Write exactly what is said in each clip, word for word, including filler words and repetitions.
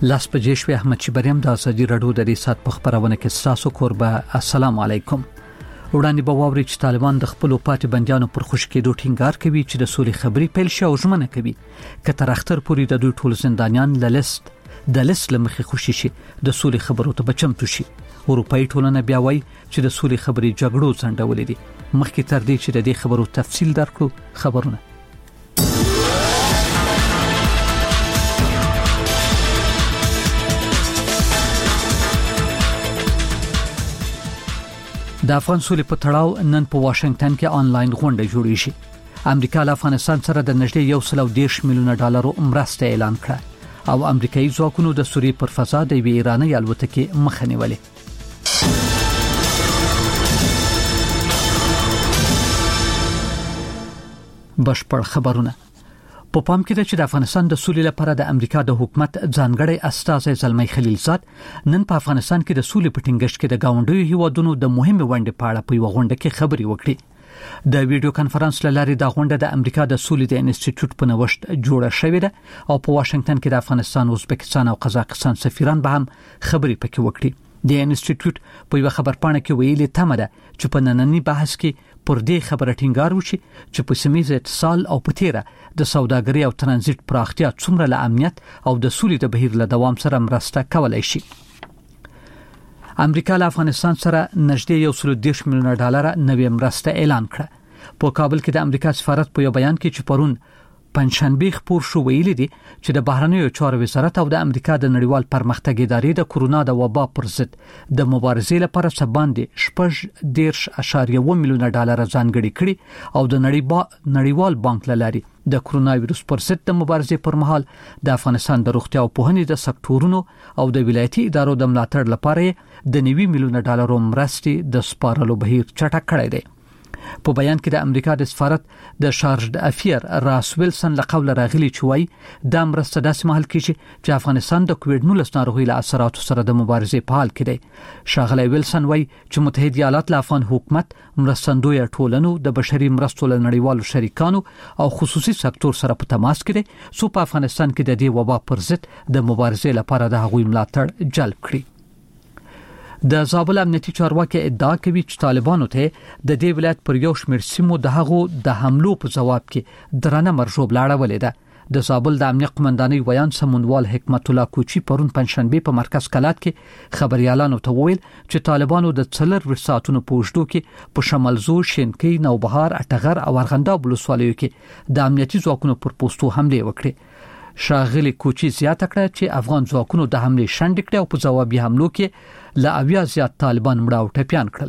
لاس بجې شوې احمد چبریم د ازادي رادیو د ریسات په خبرونه کې تاسو قربه السلام علیکم. وړاندې به واوري چې طالبان د خپل پاتې بنديانو پر خوش کېدو ټینګار کوي چې د سولې خبري پیل شي او ژمنه کوي چې تر اختر پورې د دوی ټول زندانیان له لیست د لیست لمخې خوشي شي د سولې خبرو ته بچمتو شي. اروپאי ټولنه بیا وایي چې د سولې خبري جګړو څنډولې دي. مخکې تر دې چې د دې خبرو تفصیل درکړو خبرونه د افغان سولې په تړاو نن په واشنگټن کې آنلاین غونډه جوړې شي. امریکا له افغانستان سره د نږدې یو سل او دېرش میلیونه ډالرو مرسته اعلان کړه او امریکایي ځواکونو د سوریې پر فضا د یوې ایراني الوتکې مخه نیولې. بشپړ خبرونه په پام کې ده چې د افغانستان د سولې لپاره د امریکا د حکومت ځانګړی استازی زلمی خلیلزاد نن په افغانستان کې د سولې په ټینګښت کې د گاونډیو هیوادونو د مهمه ونډې په اړه په یو غونډه کې خبرې وکړې. د ویډیو کانفرنس لارې د غونډه د امریکا د سولې د انسټیټیوټ په نوښت جوړه شوې ده او په واشنگټن کې د افغانستان، ازبکستان او قزاقستان سفیران به هم خبرې پکې وکړي. د انسټیټیوټ په یو خبرپاڼه کې ویلي تمه ده چې په نننی بحث کې پر دې خبره ټینګار وشي چې په سیمه اتصال او په تیره د سوداګرۍ او ترانزیت پراختیا څومره له امنیت او د سولې د بهیر له دوام سره مرسته کولای شي. امریکا له افغانستان سره نږدې یو سل او دېرش میلیونه ډالر نوې مرسته اعلان کړه. په کابل کې د امریکا سفارت په یو بیان کې چې پرون پنځشنبه خبر شو ویلي دي چې د بهرنیو چارو وزارت او د امریکا د نړیوال پرمختګ ادارې د کورونا د وبا پر ضد د مبارزې لپاره سباندې شپږ دېرش اشاریه اووه میلیونه ډالر ځانګړي کړي او د نړیوال بانک لاري د کورونا وایرس پر ضد د مبارزې پر مهال د افغانستان د روغتیا او پوهنې د سکتورونو او د ولایتي ادارو د ملاتړ لپاره د نوي میلیونه ډالر مرستې د سپارلو بهیر چټک کړی دی. په بیان کې د امریکا د سفارت د شارج افیر راس ویلسن لقول راغلی چې وایي د مرسته داسې مهال کې چې افغانستان د کووډ نولس ناروغي له اثراتو سره د مبارزې په حال کې دی. شاغلی ویلسن وایي چې متحده ایالات له افغان حکومت، مرستندوی ټولنو، د بشري مرستو له نړیوالو شریکانو او خصوصي سکتور سره په تماس کې دي څو په افغانستان کې د دې وبا پر ضد د مبارزې لپاره د هغوی ملاتړ جلب کړي. د زابل امنیتي چارواکي ادعا کوي چې طالبانو ته د دې ولایت پر یو شمېر سیمو د هغو د حملو په جواب کې درنه مرجوب لاړولې ده. د زابل د امنیت قومندانۍ ویان سمونوال حکمت الله کوچی پرون پنځشنبه په مرکز کلات کې خبريالانو ته وویل چې طالبانو د څلور ورساتونو په وجدو کې په شمالزو، شینکۍ، نوبهار، اټغر او ارغنداب ولسوالیو کې د امنیتي ځواکونو پر پوسټو حمله وکړه. شاغلی کوچی زیاته کړه چې افغان ځواکونو د حمله شنډ کړه او په جوابي حملو کې لا اویا زیات طالبان مړه او ټپيان کړل.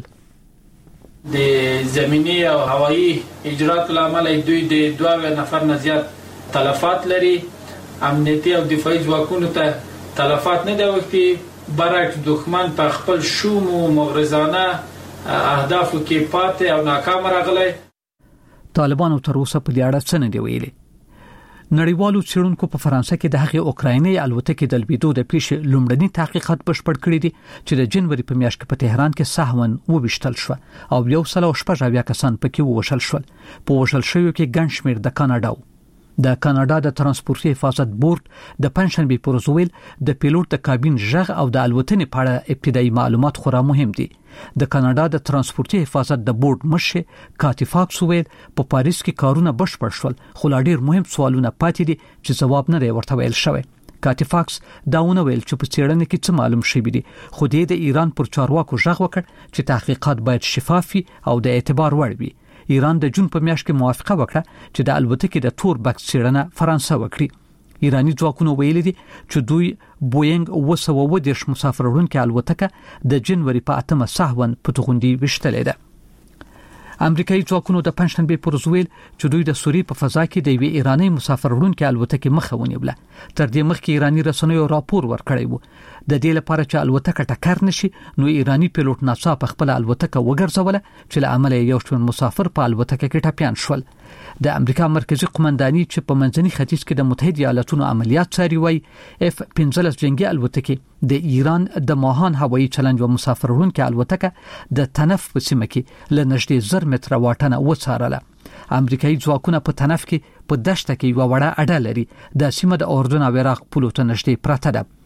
د زمینی او هوایی اجرات لامل دوی د دوه نفر نه زیات تلفات لري. امنیتي او دفاعي ځواکونو ته تلفات نه دی وکړي، برعکس دښمن په خپل شوم او مغرضانه اهدافو کې پاتې او ناکام راغلی. طالبانو تر اوسه په دې اړه څه نه دی ویلي. نړیوالو څېړونکو په فرانسه کې د هغې اوکرایني الوتکې د لویدو د پیښې لومړني تحقیقات بشپړ کړي دي چې د جنوري په میاشت کې په تهران کې سهون وویشتل شو او یو سل او شپږ اویا کسان پکې ووژل شول. په وژل شویو کې ګڼ شمېر د کاناډا د کاناډا د ترانسپورتي حفاظت بورډ د پنځشنبه پر ورځ ویل د پیلوټ د کابین ژغ او د الوتنې په اړه ابتدایي معلومات خورا مهم دي. د کاناډا د ترانسپورتي حفاظت د بورډ مشر کاتی فاکس ویل په پاریس کې کارونه بشپړ شول خو لا ډیر مهم سوالونه پاتې دي چې جواب نه دی ورته ویل شوی. کاتی فاکس داونه ویل چې په څېړنه کې څه معلوم شوی دي خو د ایران پر چارواکو ژغ وکړ چې تحقیقات باید شفاف او د اعتبار وړ وي. ایران د جون په میاشت کې موافقه وکړه چې د الوتکې د تور بکس څېړنه فرانسه وکړي. ایرانی ځواکونو ویلي دي چې دوی بوینګ اوه سوه اووه دېرش مسافر وړونکې الوتکه د جنوري په اتمه سهون په توغندي وشتلې ده. امریکایي ځواکونو د پنځشنبه پر ورځ ویل چې دوی د سوریې په فضا کې د یوې ایرانی مسافر وړونکې الوتکې مخه ونیوله. تر دې مخکې ایرانی رسنیو راپور ورکړی و د دې لپاره چې الوتکه ټکر نشي نو ایرانی پیلوټ ناڅاپه خپل الوتکه وګرځوله چې له امله یو شمېر مسافر په الوتکه کې ټپيان شول. د امریکا مرکزی قومنداني چې په منځني ختیځ کې د متحده ایالاتونو عملیات څاري وای اف پنځلس جنگي الوتکې د ایران د ماهان هوایي چلنج او مسافر وړونکې الوتکه د تنف په سیمه کې ل نږدې زر متره واټنه وڅارله. امریکایي ځواکونه په تنف کې په دشت کې یو وړه اډه لري د سیمه د اردن او عراق پولو ته نږدې پراته ده.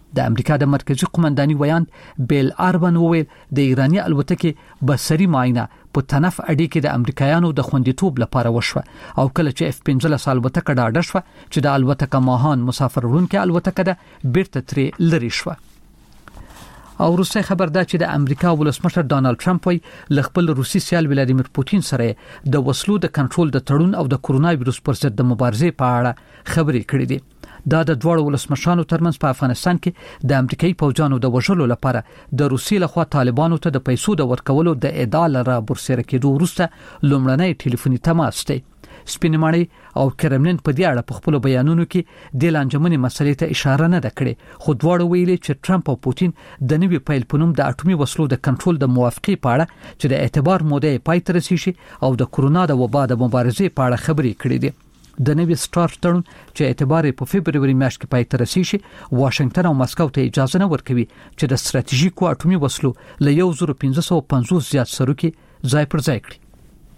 د امریکا د مرکزی قومنداني ویاند بیل آربن وویل د ایرانی الوتکې بصري معاینه په تنف اډې کې د امریکایانو د خوندیتوب لپاره وشوه او کله چې اف پنځه الوتکه ډاډه شوه چې د الوتکه ماهان مسافر وړونکې الوتکه ده بیرته ترې لري شوه. او روسي خبر ده چې د امریکا ولسمشر ډانلډ ټرمپ وی ل خپل روسي سیال ولادیمیر پوتین سره د وسلو د کنټرول د تړون او د کورونا وایروس پر ضد د مبارزې په اړه خبرې کړې دي. دا د دوړو ولسمشرانو ترمنځ په افغانستان کې د امریکایي پوځانو د وژلو لپاره د روسي لخوا طالبانو ته د پیسو د ورکولو د ادعا لره برسره کېدو وروسته لومړنی ټلیفوني تماس دی. سپینماړي او کرملین په دې اړه په خپل بیانونو کې د لانجمنې مسلې ته اشاره نه کړې، خو دواړو ویلي چې ټرمپ او پوتین د نوي پیل پنوم د اټومي وسلو د کنټرول د موافقې په اړه چې د اعتبار موده پای ته رسیږي او د کورونا د وبا د مبارزې په اړه خبرې کړې دي. د نوي سٹارټ تړون چې اعتبار په فبرवरी میاشت کې پای ته رسیږي واشنگټن او مسکو ته اجازه نه ورکوي چې د ستراتیژیکو اټومي وسلو له یو زره پنځه سوه پنځوس زیات سرو کې ځای پر ځای کړي.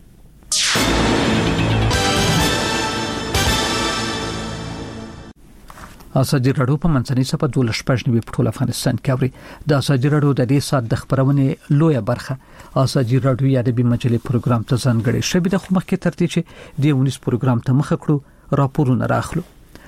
ازادي راډیو په منځنۍ صفحه د شپږنیو په ټول افغانستان کې اوري. د ازادي راډیو د دې سات د خبرونې لویه برخه ازادي راډیو یا د بي مجلې پروګرام ته ځانګړي شوی د خمخ کې ترتیب چې د ونیس پروګرام ته مخ کړو راپورونه راخلو.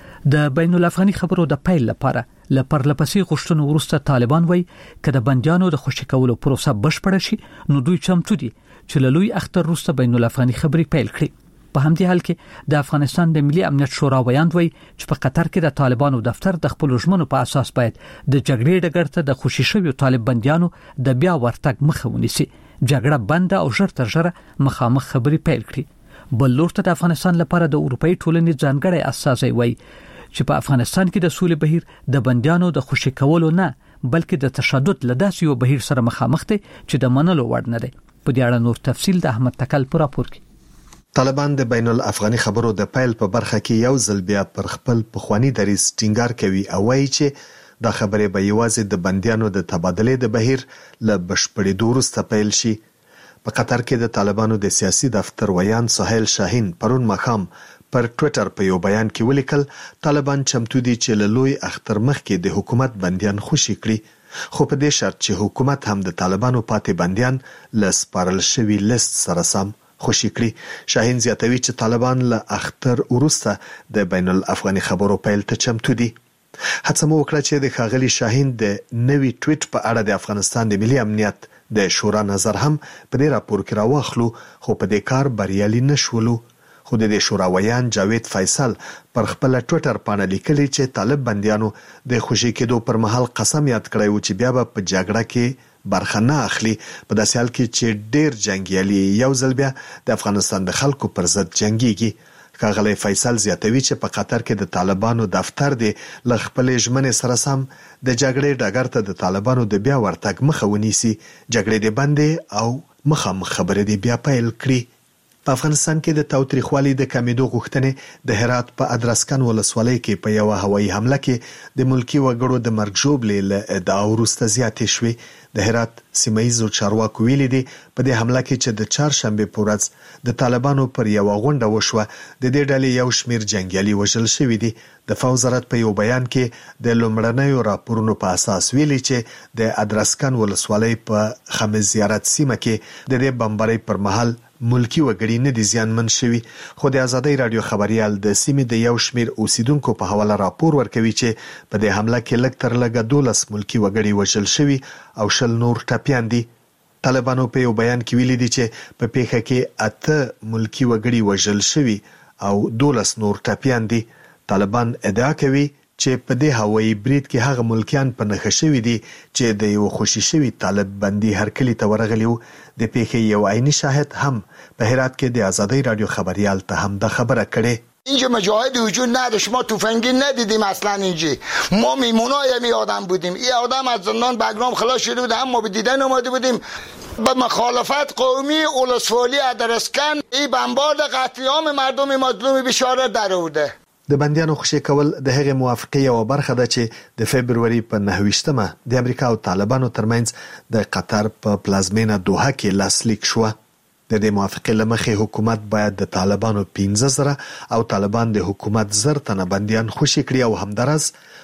د بین الافغاني خبرو د پیل لپاره لپرلپسې غوښتنو وروسته طالبان وایي چې د بنديانو د خوشی کولو پروسه بشپړه شي نو دوی چمتو دي چې له لوی اختر وروسته بین الافغاني خبرې پیل کړي. په همدې حال کې د افغانستان د ملي امنیت شورا ویاند وایي چې په قطر کې د طالبانو دفتر د خپل ژمنو په اساس باید د جګړې ډګر ته د خوشی شویو طالب بنديانو د بیا ورتګ مخه ونیسي، جګړه بند او ژر تر ژره مخامخ خبرې پیل کړي. بل لور ته د افغانستان لپاره د اروپאי ټولنې ځانګړی استازی وایي چې په افغانستان کې د سولې بهیر د بنديانو د خوشی کولو نه بلکې د تشدد لداسې یو بهیر سره مخامخ دي چې د منلو وړ نه دي. په دې اړه نور تفصیل د احمد تکل پر راپور کې. طالبان د بین الافغاني خبرو د پیل په برخه کې یو ځل بیا پر خپل پخوانی دریځ ټینګار کوي او وایي چې دا خبره به یوازې د بنديانو د تبادلې د بهیر له بشپړېدو وروسته پیل شي. په قطر کې د طالبانو د سیاسي دفتر ویاند سهیل شاهین پرون مخام پر ټوئیټر په یو بیان کې ولیکل طالبان چمتو دي چې له لوی اختر مخکې د حکومت بنديان خوشي کړي، خو په دې شرط چې حکومت هم د طالبانو پاتې بنديان له سپارل شوی لیست سره سم خوشي کړي. شاهین زیاتوي چې طالبان له اختر وروسته د بین الافغاني خبرو پیل ته چمتو دي. هڅه مو وکړه چې د ښاغلي شاهین د نوي ټویټ په اړه د افغانستان د ملي امنیت د شورا نظر هم په دې راپور کې راوخلو، خو په دې کار بریالي نشولو. خو د شورا ویان جاوید فیصل پر خپل ټوئیټر باندې لیکلي چې طالب بنديانو د خوشي کېدو پر مهال قسم یاد کړی و چې بیا به په جګړه کې برخه نه اخلي، په داسې حال کې چې ډېر جنگیالي یو ځل بیا د افغانستان د خلکو پر ضد جنگيږي. ښاغلی فیصل زیاتوي چې په قطر کې د طالبانو دفتر دی له خپلې ژمنې سره سم د جګړې ډګر ته د طالبانو د بیا ورتګ مخه ونیسي، جګړې دې بندې او مخامخ خبرې دې بیا پیل کړي. په افغانستان کې د تاوتریخوالي د کمیدو غوښتنې د هرات په ادرسکن ولسوالۍ کې په یو هوایي حمله کې د ملکی وګړو د مرګ ژوبلې له ادعا وروسته زیاتې شوې. د هرات سیمایي چارواکو ویلي دي په دې حمله کې چې د چهارشنبه په ورځ د طالبانو پر یو غونډه وشوه د دې ډلې یو شمیر جنگیالي وژل شوی دي. د فوز وزارت په یو بیان کې د لومړنیو راپورونو په اساس ویلي چې د ادرسکن ولسوالۍ په خمس زیارت سیمه کې د دې بمبارۍ پر مهال ملکی وګړي نه دي زیانمن شوي، خو د ازادۍ رادیو خبريال د سیمې د یو شمیر اوسیدونکو په حواله راپور ورکوي چې په دې حمله کې لږ تر لږه دولس ملکی وګړي وژل شوي او شل نور ټپيان دي. طالبانو په یو بیان کې ویلي دي چې په پیښه کې اته ملکی وګړي وژل شوي او دولس نور ټپيان دي. طالبان ادعا کوي چې په دې هوایي برید کې هغه ملکیان په نښه شوي دي چې د یو خوشي شوی طالب بندي هرکلی ته ورغلی و. د پیښې یو عیني شاهد هم په هرات کې د ازادۍ رادیو خبريال ته هم د خبره کړې. اینجا مجاهد وجود نداشت، ما تفنگی ندیدیم اصلا. اینجا ما میمونای می آدم بودیم، این آدم از زندان بگرام خلاص شده بود، هم ما به دیدن اومده بودیم. به مخالفت قومی اولسوالی ادرسکن این بمبارد قتل عام مردم مظلوم بشاره در آورده. د بنديانو خوشي کول د هغې موافقې یو برخه ده چې د فبرवरी په نهه ویشتمه د امریکا او طالبانو ترمنځ د قطر په پلازمینه دوحه کې لاسلیک شو. د دې موافقې لمخې حکومت باید د طالبانو پنځه زره او طالبان د حکومت زر تنه بنديان خوشي کړي او همدارس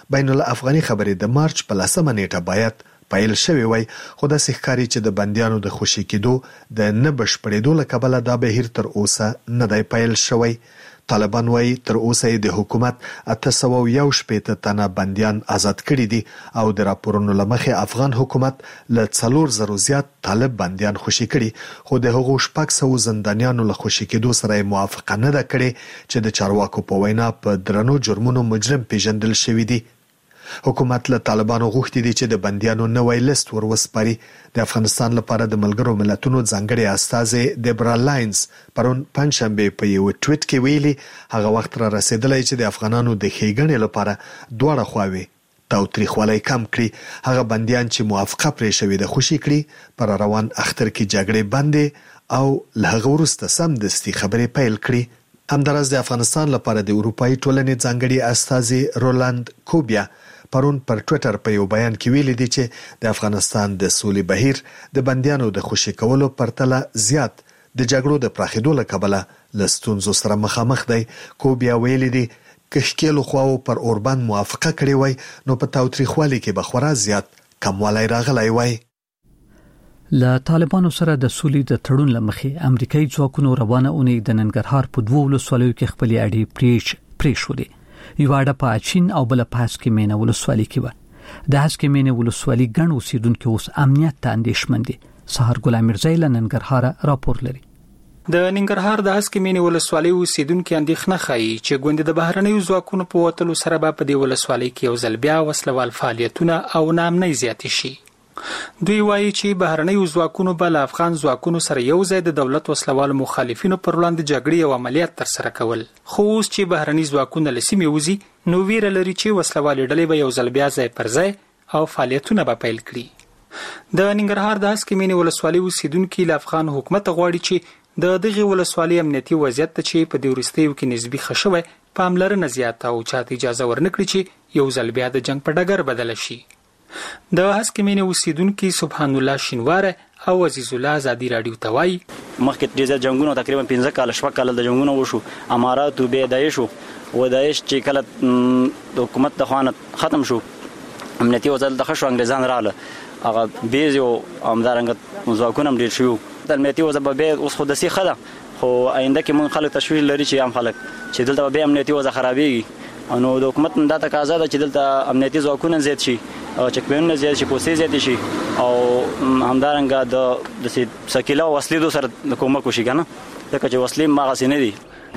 بین الافغاني خبرې د مارچ په لسمه نیټه باید پیل شوی وای، خو د ښکاری چې د بندیانو د خوشي کېدو د نه بشپړېدو له کبله دا بهیر تر اوسه نه دی پیل شوی. طالبان وای تر اوسه د حکومت اته سوه یو شپېته تنه بندیان آزاد کړي دي او د راپورونو لمخې افغان حکومت له څلور زرو زیات طالب بندیان خوشي کړي، خو د هغو شپږ سوه زندانیانو له خوشي کېدو سره موافقه نه ده کړې چې د چارواکو په وینا په درنو جرمونو مجرم پیژندل شوی دی. حکومت له طالبانو غوښتي دي چې د بندیانو نوی لیست ور وسپاري. د افغانستان لپاره د ملګرو ملتونو ځانګړي استازي دیبرا لاینز پرون پنځشنبه په یو ټویټ کې ویلي هغه وخت را رسیدلی چې د افغانانو د ښېګڼې لپاره دواړه خواوې تاوتریخوالی کم کړي. هغه بندیان چې موافقه پرې شوې ده خوشي کړي، پر روان اختر کې جګړې بندې او له هغه وروسته سمدستي خبرې پیل کړي. همداراز د افغانستان لپاره د اروپایي ټولنې ځانګړي استازي رولاند کوبیا پرون پر ټویټر په یو بیان کې ویلي دي چې د افغانستان د سولې بهیر د بندیانو د خوشي کولو پرتله زیات د جګړو د پراخېدو له کبله له ستونزو سره مخامخ دی. کوبیا ویلي دي که ښکېلو خواو پر اوربند موافقه کړې وای نو په تاوتریخوالي کې به خورا زیات کموالی راغلی وای. له طالبانو سره د سولې د تړون لمخې امریکایي ځواکونو روانه اونۍ د ننګرهار په دوه ولسوالیو کې خپلې اډې پریش پریښودې. یو اډه په اچین او بل په هسکې مینه ولسوالۍ کې و. د هسکې مینه ولسوالۍ ګڼ اوسیدونکو اوس امنیت ته اندېښمن دي. سحر ګل امیرزی له ننګرهار راپور لري. د ننګرهار د هسکې مینه ولسوالۍ اوسیدونکو اندېښنه ښيي چې ګوند د بهرنیو ځواکونو په وتلو سره به په دې ولسوالۍ کې یو ځل بیا وسلوال فعالیتونه او نامنۍ زیات شي. دوی وایي چې بهرنیو ځواکونو به له افغان ځواکونو سره یو ځای د دولت وسلوال مخالفینو پر وړاندې جګړې او عملیات ترسره کول، خو اوس چې بهرني ځواکونه له سیمې وځي نو ویره لري چې وسلوالې ډلې به یو ځل بیا ځای پر ځای او فعالیتونه به پیل کړي. د ننګرهار د هسکې مینې ولسوالۍ اوسیدونکي له افغان حکومت غواړي چې د دغه ولسوالۍ امنیتي وضعیت ته چې په دې وروستیو کې نسبي ښه شوی پاملرنه زیاته او چاته اجازه ورنکړي چې یو ځل بیا د جنگ په ډګر بدل شي. د هسکې مینې اوسیدونکي سبحان الله شینواره او عزیز الله ازادي رادیو ته وایي مخکې ډېر جنگونه تقریبا پنځه کاله شپږ کاله د جنگونه وشو، امارات او بیا داعش او داعش چې کله د حکومت د خوانه ختم شو امنیتي وضعیت د خښو انګریزان رااله هغه بیز او همدارنګه ځواکونه هم ډېر شوي. د امنیتي وضع به بیا اوس خو داسې ښه ده، خو آینده کې مونږ خلک تشویش لري چې عام خلک چې دلته بیا امنیتي وضع خرابېږي. نو د حکومت دا تقاضا ده چې دلته امنیتي ځواکونه زیات شي او چک پوینټونه زیات شي، پوسټې زیات شي او همدارنګه د د سکیلا او وسلې سره د کومک وشي کنه، ځکه چې وسلې ماغه نه دي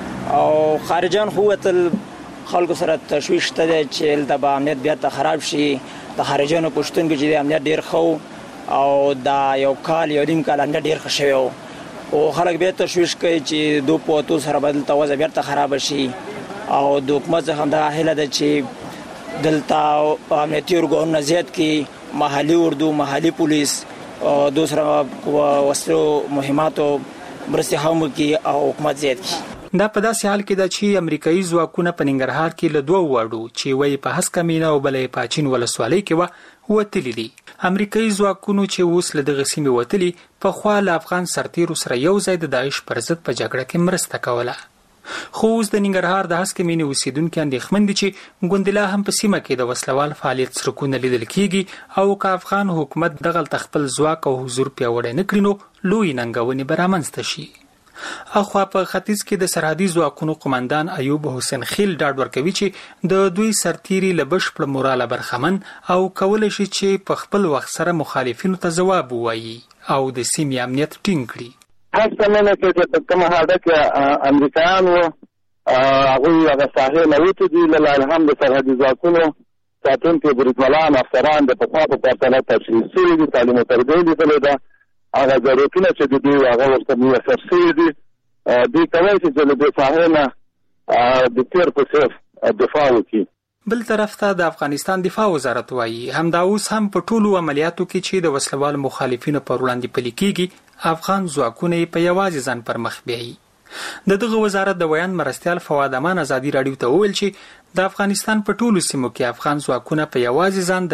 او خارجان خو تل خلکو سره تشویش ته چې د امنیت بیا ته خراب شي. د خارجانو پښتون کې چې امنیت ډیر خو او دا یو کال یو نیم کال امنیت ډیر ښه شوی او خلک بیا تشویش کوي چې دو پوتو سره بدل ته وضع بیا ته خراب شي او د حکومت څخه دا هیله ده چې دلته امنیتي ارګانونه زیات کړي، محلي اردو، محلي پولیس دو سره وسلو مهماتو مرستې هم وکړي او حکومت زیات کړي. دا په داسې حال کې ده چې امریکایي ځواکونه په ننګرهار کې له دوه واړو چې وایي په هسکه مینه او بلې په اچین ولسوالۍ کې وه وتلي دي. امریکایي ځواکونو چې اوس له دغه سیمې وتلي پخوا له افغان سرتیرو سره یو ځای د داعش پر ضد په جګړه کې مرسته کوله، خو اوس د ننګرهار د هسکه مینې اوسیدونکي اندېښمن دي چې ګوندلا هم په سیمه کې د وسلوال فعالیت څرکونه لیدل کیږي او که افغان حکومت دغلته خپل ځواک او حضور پیاوړی نه کړي نو لوی ننګونې به رامنځته شي. اخوا په ختیځ کې د سرحدي ځواکونو قومندان ایوب حسین خیل ډاډ ورکوي چې د دوی سرتیري له بشپړ موراله برخمن او کولی شي چې په خپل وخت سره مخالفینو ته ځواب ووایي او د سیمې امنیت ټینګ کړي. هسته مینه کې چې کومه حاله کې امریکایان وو هغوی هغه ساحې نه وتې دي، لله الحمد سرحدي ځواکونو ساتونکي بریدملان افسران د پخوا په پرتله تشخیص شوي دي، تعلیم او تربیه یې لیدلې ده. هغه ضرورتونه چې د دوی هغه ورته میسر شوي دي، دوی کولی شي چې له دې ساحې نه د تیر په څېر دفاع وکړي. بل طرف ته د افغانستان دفاع وزارت وایي همدا اوس هم په ټولو عملیاتو کې چې د وسلوال مخالفینو پر وړاندې پلي کېږي افغان ځواکونه یې په یوازې ځان پر مخ بیایي. د دغه وزارت د ویان مرستیال فواد امان ازادي راډیو ته وویل چې د افغانستان په ټولو سیمو کې افغان ځواکونه په یوازې ځان د